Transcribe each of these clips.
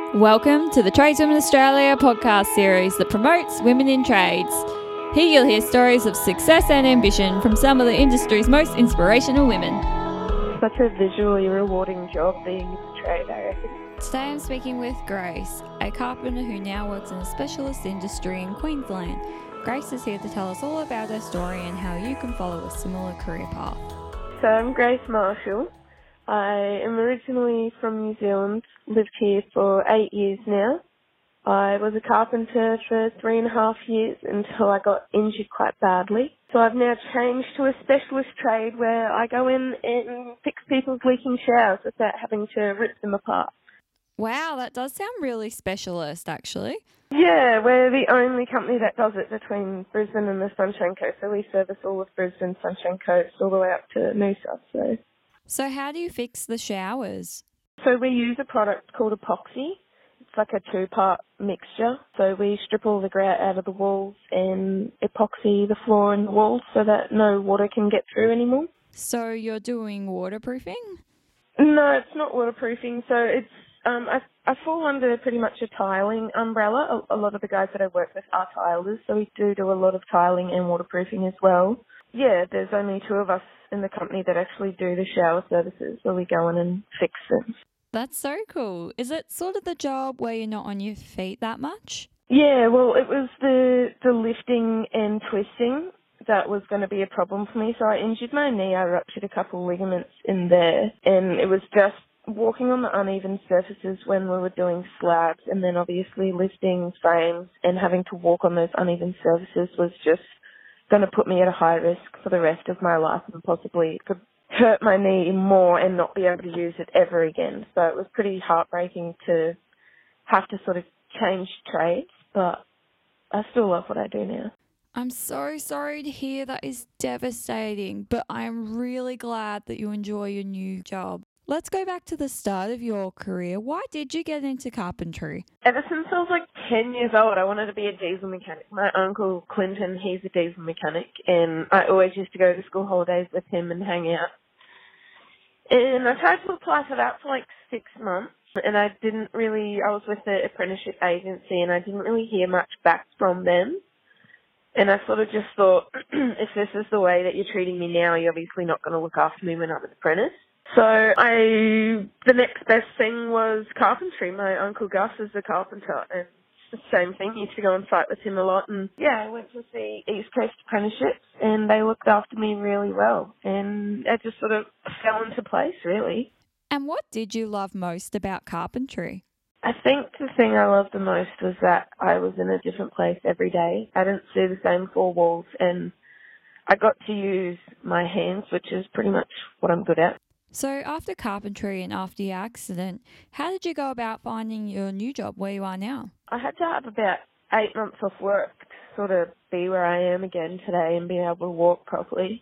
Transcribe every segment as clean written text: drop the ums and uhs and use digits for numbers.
Welcome to the Tradeswomen Australia podcast series that promotes women in trades. Here you'll hear stories of success and ambition from some of the industry's most inspirational women. Such a visually rewarding job being in the trade, I reckon. Today I'm speaking with Grace, a carpenter who now works in a specialist industry in Queensland. Grace is here to tell us all about her story and how you can follow a similar career path. So I'm Grace Marshall. I am originally from New Zealand, lived here for 8 years now. I was a carpenter for 3.5 years until I got injured quite badly. So I've now changed to a specialist trade where I go in and fix people's leaking showers without having to rip them apart. Wow, that does sound really specialist actually. Yeah, we're the only company that does it between Brisbane and the Sunshine Coast. So we service all of Brisbane, Sunshine Coast, all the way up to Noosa. So how do you fix the showers? So we use a product called epoxy. It's like a two-part mixture. So we strip all the grout out of the walls and epoxy the floor and the walls so that no water can get through anymore. So you're doing waterproofing? No, it's not waterproofing. So it's I fall under pretty much a tiling umbrella. A lot of the guys that I work with are tilers, so we do a lot of tiling and waterproofing as well. Yeah, there's only 2 of us in the company that actually do the shower services where we go in and fix them. That's so cool. Is it sort of the job where you're not on your feet that much? Yeah, well, it was the lifting and twisting that was going to be a problem for me. So I injured my knee. I ruptured a couple ligaments in there, and it was just walking on the uneven surfaces when we were doing slabs, and then obviously lifting frames and having to walk on those uneven surfaces was just going to put me at a high risk for the rest of my life, and possibly could hurt my knee more and not be able to use it ever again. So it was pretty heartbreaking to have to sort of change trades, but I still love what I do now. I'm so sorry to hear. That is devastating, but I'm really glad that you enjoy your new job. Let's go back to the start of your career. Why did you get into carpentry? Ever since I was like 10 years old, I wanted to be a diesel mechanic. My uncle Clinton, he's a diesel mechanic, and I always used to go to school holidays with him and hang out. And I tried to apply for that for like 6 months, and I was with the apprenticeship agency, and I didn't really hear much back from them. And I sort of just thought, if this is the way that you're treating me now, you're obviously not going to look after me when I'm an apprentice. So the next best thing was carpentry. My Uncle Gus is a carpenter, and it's the same thing. I used to go on site with him a lot, and yeah, I went to the East Coast apprenticeships, and they looked after me really well, and it just sort of fell into place, really. And what did you love most about carpentry? I think the thing I loved the most was that I was in a different place every day. I didn't see the same 4 walls, and I got to use my hands, which is pretty much what I'm good at. So after carpentry and after your accident, how did you go about finding your new job where you are now? I had to have about 8 months off work to sort of be where I am again today and being able to walk properly.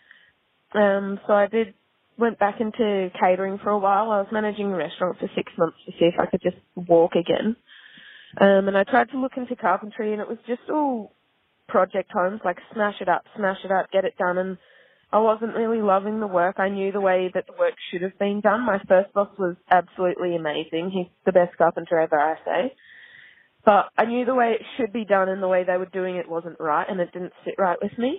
So I went back into catering for a while. I was managing a restaurant for 6 months to see if I could just walk again. And I tried to look into carpentry, and it was just all project homes, like smash it up, get it done, and I wasn't really loving the work. I knew the way that the work should have been done. My first boss was absolutely amazing. He's the best carpenter ever, I say. But I knew the way it should be done and the way they were doing it wasn't right, and it didn't sit right with me.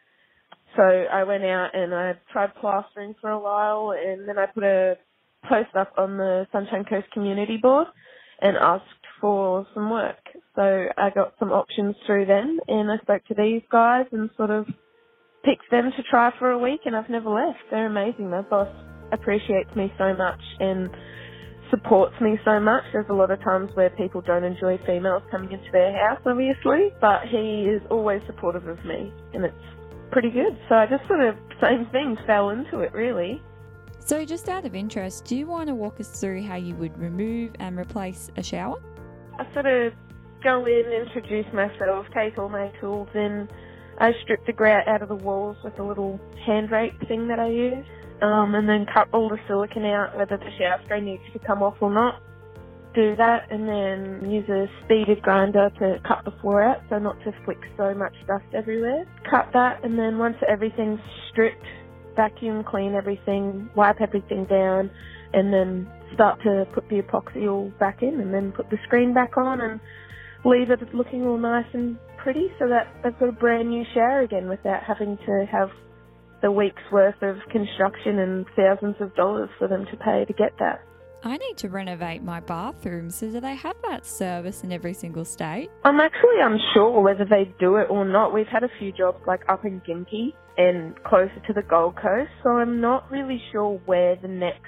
So I went out and I tried plastering for a while, and then I put a post up on the Sunshine Coast Community Board and asked for some work. So I got some options through them, and I spoke to these guys and sort of picked them to try for a week, and I've never left. They're amazing. My boss appreciates me so much and supports me so much. There's a lot of times where people don't enjoy females coming into their house, obviously, but he is always supportive of me, and it's pretty good. So I just sort of, same thing, fell into it, really. So just out of interest, do you want to walk us through how you would remove and replace a shower? I sort of go in, introduce myself, take all my tools in. I strip the grout out of the walls with a little hand rake thing that I use, and then cut all the silicone out, whether the shower spray needs to come off or not. Do that, and then use a speeded grinder to cut the floor out, so not to flick so much dust everywhere. Cut that, and then once everything's stripped, vacuum clean everything, wipe everything down, and then start to put the epoxy all back in and then put the screen back on and leave it looking all nice and pretty so that they've got a brand new shower again without having to have the week's worth of construction and thousands of dollars for them to pay to get that. I need to renovate my bathroom, so do they have that service in every single state? I'm actually unsure whether they do it or not. We've had a few jobs like up in Gympie and closer to the Gold Coast, so I'm not really sure where the next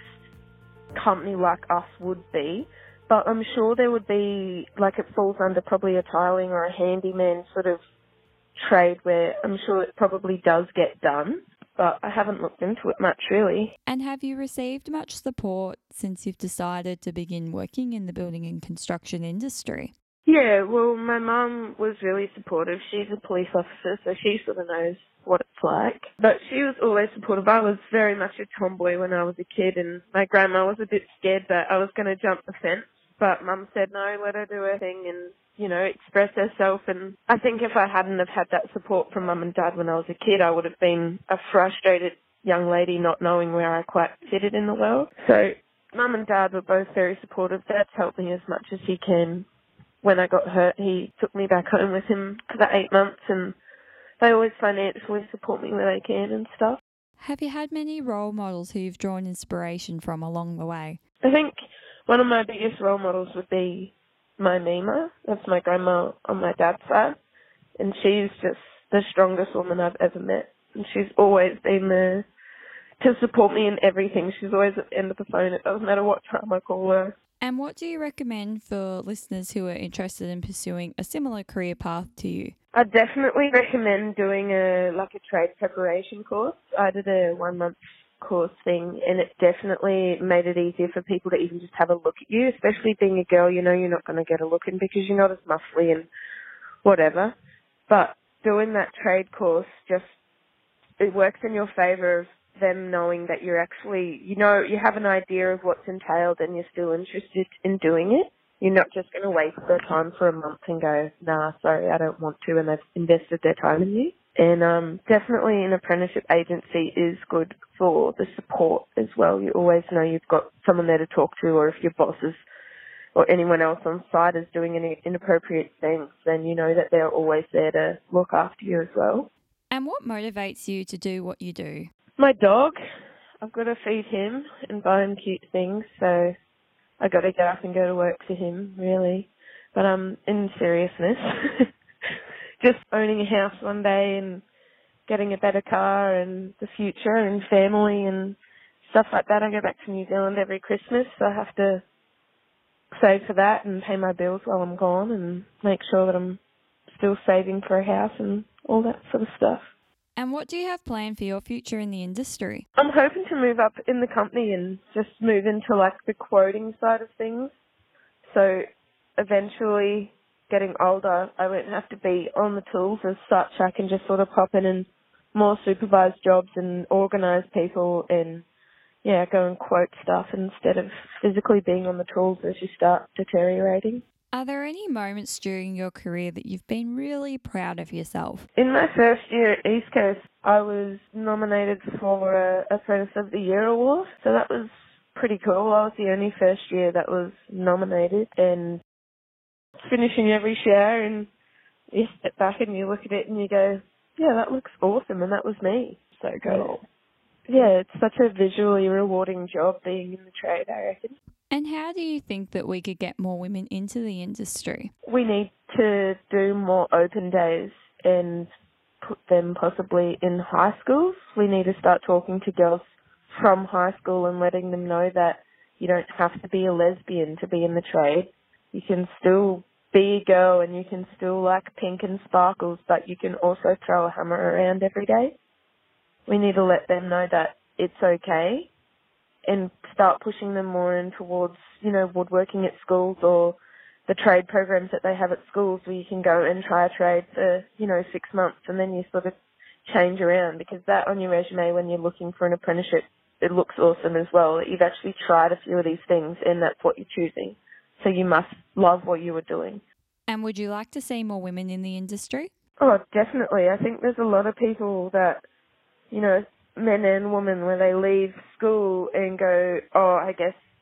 company like us would be. But I'm sure there would be, like it falls under probably a tiling or a handyman sort of trade where I'm sure it probably does get done. But I haven't looked into it much, really. And have you received much support since you've decided to begin working in the building and construction industry? Yeah, well, my mum was really supportive. She's a police officer, so she sort of knows what it's like. But she was always supportive. I was very much a tomboy when I was a kid, and my grandma was a bit scared that I was going to jump the fence. But Mum said, no, let her do her thing and, you know, express herself. And I think if I hadn't have had that support from Mum and Dad when I was a kid, I would have been a frustrated young lady not knowing where I quite fitted in the world. So Mum and Dad were both very supportive. Dad's helped me as much as he can. When I got hurt, he took me back home with him for the 8 months, and they always financially support me where they can and stuff. Have you had many role models who you've drawn inspiration from along the way? I think one of my biggest role models would be my Mima. That's my grandma on my dad's side. And she's just the strongest woman I've ever met. And she's always been there to support me in everything. She's always at the end of the phone. It doesn't matter what time I call her. And what do you recommend for listeners who are interested in pursuing a similar career path to you? I definitely recommend doing a trade preparation course. I did a 1 month course thing, and it definitely made it easier for people to even just have a look at you, especially being a girl. You know you're not going to get a look in because you're not as muscly and whatever. But doing that trade course it works in your favour of them knowing that you're actually, you have an idea of what's entailed and you're still interested in doing it. You're not just going to waste their time for a month and go, nah, sorry, I don't want to, and they've invested their time in you. And definitely an apprenticeship agency is good for the support as well. You always know you've got someone there to talk to, or if your bosses or anyone else on site is doing any inappropriate things, then you know that they're always there to look after you as well. And what motivates you to do what you do? My dog. I've got to feed him and buy him cute things, so I got to get up and go to work for him, really. But in seriousness, just owning a house one day and getting a better car and the future and family and stuff like that. I go back to New Zealand every Christmas, so I have to save for that and pay my bills while I'm gone and make sure that I'm still saving for a house and all that sort of stuff. And what do you have planned for your future in the industry? I'm hoping to move up in the company and just move into the quoting side of things. So eventually, getting older, I won't have to be on the tools as such. I can just sort of pop in and more supervise jobs and organise people and, go and quote stuff instead of physically being on the tools as you start deteriorating. Are there any moments during your career that you've been really proud of yourself? In my first year at East Coast, I was nominated for a Apprentice of the Year award, so that was pretty cool. I was the only first year that was nominated, and finishing every shower and you step back and you look at it and you go, yeah, that looks awesome, and that was me. So cool. Yeah, it's such a visually rewarding job being in the trade, I reckon. And how do you think that we could get more women into the industry? We need to do more open days and put them possibly in high schools. We need to start talking to girls from high school and letting them know that you don't have to be a lesbian to be in the trade. You can still be a girl and you can still like pink and sparkles, but you can also throw a hammer around every day. We need to let them know that it's okay and start pushing them more in towards, woodworking at schools or the trade programs that they have at schools where you can go and try a trade for, 6 months and then you sort of change around, because that on your resume when you're looking for an apprenticeship, it looks awesome as well, that you've actually tried a few of these things and that's what you're choosing. So you must love what you were doing. And would you like to see more women in the industry? Oh, definitely. I think there's a lot of people that, men and women, where they leave school and go, oh, I guess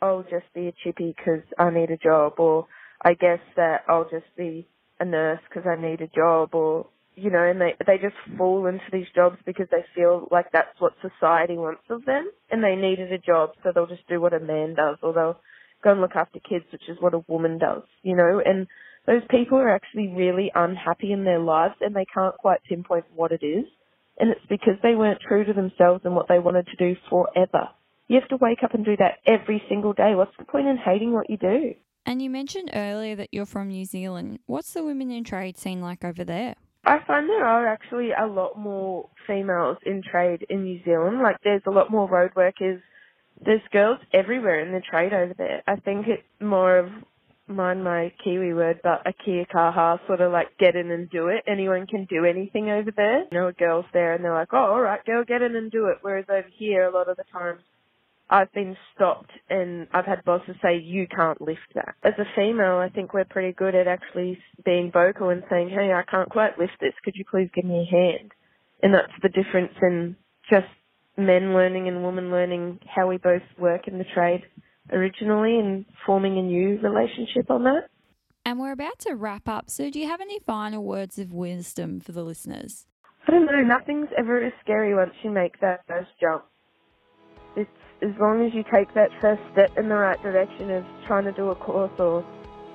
I'll just be a chippy because I need a job, or I guess that I'll just be a nurse because I need a job, or, and they just fall into these jobs because they feel like that's what society wants of them, and they needed a job, so they'll just do what a man does, or they'll go and look after kids, which is what a woman does, and those people are actually really unhappy in their lives, and they can't quite pinpoint what it is, and it's because they weren't true to themselves and what they wanted to do forever. You have to wake up and do that every single day. What's the point in hating what you do? And you mentioned earlier that you're from New Zealand. What's the women in trade scene like over there? I find there are actually a lot more females in trade in New Zealand. Like, there's a lot more road workers. There's girls everywhere in the trade over there. I think it's more of, mind my Kiwi word, but a kia kaha, sort of like get in and do it. Anyone can do anything over there. A girl's there and they're like, oh, all right, girl, get in and do it. Whereas over here, a lot of the time, I've been stopped and I've had bosses say, you can't lift that. As a female, I think we're pretty good at actually being vocal and saying, hey, I can't quite lift this. Could you please give me a hand? And that's the difference in just men learning and women learning how we both work in the trade originally and forming a new relationship on that. And we're about to wrap up, so do you have any final words of wisdom for the listeners? I don't know, nothing's ever as scary once you make that first jump. It's as long as you take that first step in the right direction of trying to do a course, or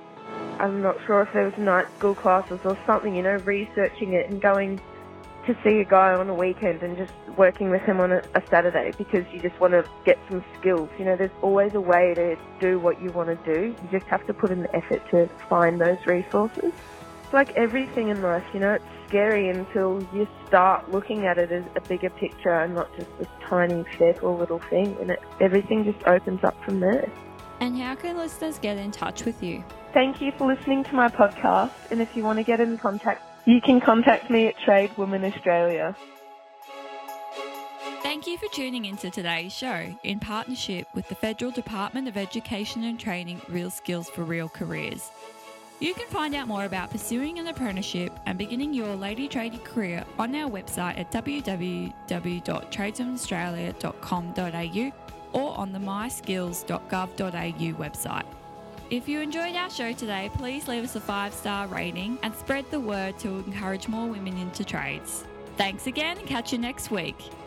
I'm not sure if there was night school classes or something, researching it and going to see a guy on a weekend and just working with him on a Saturday because you just want to get some skills. There's always a way to do what you want to do. You just have to put in the effort to find those resources. It's like everything in life, it's scary until you start looking at it as a bigger picture and not just this tiny, fearful little thing, and everything just opens up from there. And how can listeners get in touch with you? Thank you for listening to my podcast, and if you want to get in contact, you can contact me at Trade Women Australia. Thank you for tuning into today's show in partnership with the Federal Department of Education and Training, Real Skills for Real Careers. You can find out more about pursuing an apprenticeship and beginning your lady tradie career on our website at www.tradeswomenaustralia.com.au or on the myskills.gov.au website. If you enjoyed our show today, please leave us a 5-star rating and spread the word to encourage more women into trades. Thanks again and catch you next week.